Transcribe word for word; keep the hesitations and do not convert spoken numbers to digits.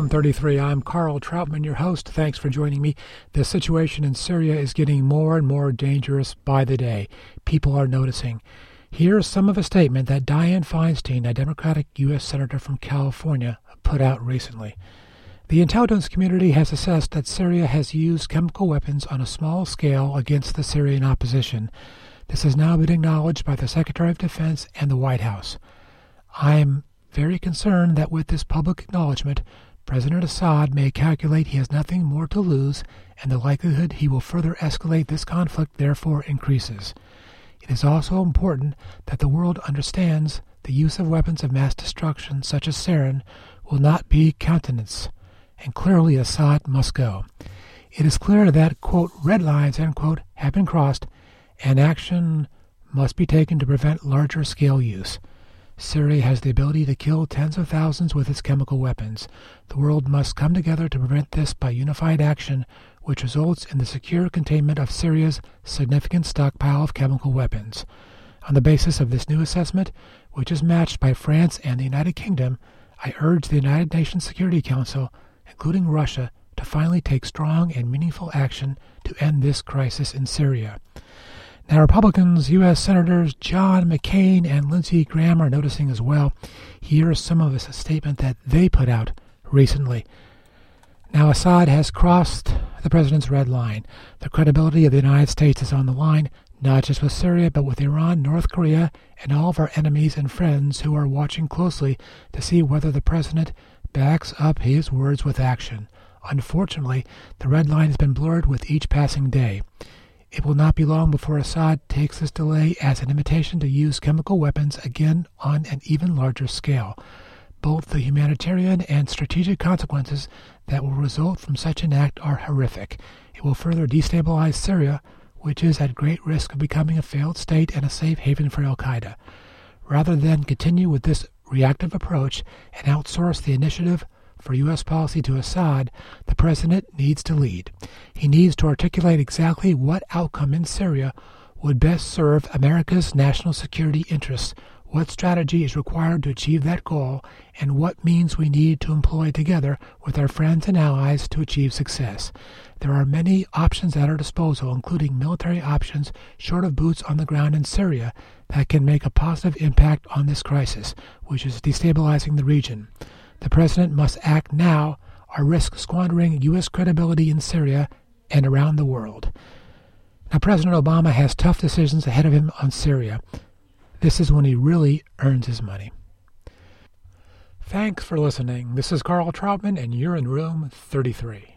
Room thirty-three. I'm Carl Troutman, your host. Thanks for joining me. The situation in Syria is getting more and more dangerous by the day. People are noticing. Here's some of a statement that Dianne Feinstein, a Democratic U S Senator from California, put out recently. The intelligence community has assessed that Syria has used chemical weapons on a small scale against the Syrian opposition. This has now been acknowledged by the Secretary of Defense and the White House. I am very concerned that with this public acknowledgement, President Assad may calculate he has nothing more to lose, and the likelihood he will further escalate this conflict therefore increases. It is also important that the world understands the use of weapons of mass destruction such as sarin will not be countenanced, and clearly Assad must go. It is clear that, quote, red lines, end quote, have been crossed, and action must be taken to prevent larger scale use. Syria has the ability to kill tens of thousands with its chemical weapons. The world must come together to prevent this by unified action, which results in the secure containment of Syria's significant stockpile of chemical weapons. On the basis of this new assessment, which is matched by France and the United Kingdom, I urge the United Nations Security Council, including Russia, to finally take strong and meaningful action to end this crisis in Syria. Now, Republicans, U S Senators John McCain and Lindsey Graham are noticing as well. Here is some of a statement that they put out recently. Now, Assad has crossed the president's red line. The credibility of the United States is on the line, not just with Syria, but with Iran, North Korea, and all of our enemies and friends who are watching closely to see whether the president backs up his words with action. Unfortunately, the red line has been blurred with each passing day. It will not be long before Assad takes this delay as an invitation to use chemical weapons again on an even larger scale. Both the humanitarian and strategic consequences that will result from such an act are horrific. It will further destabilize Syria, which is at great risk of becoming a failed state and a safe haven for al-Qaeda. Rather than continue with this reactive approach and outsource the initiative for U S policy to Assad, the president needs to lead. He needs to articulate exactly what outcome in Syria would best serve America's national security interests, what strategy is required to achieve that goal, and what means we need to employ together with our friends and allies to achieve success. There are many options at our disposal, including military options short of boots on the ground in Syria, that can make a positive impact on this crisis, which is destabilizing the region. The president must act now or risk squandering U S credibility in Syria and around the world. Now, President Obama has tough decisions ahead of him on Syria. This is when he really earns his money. Thanks for listening. This is Carl Troutman, and you're in Room thirty-three.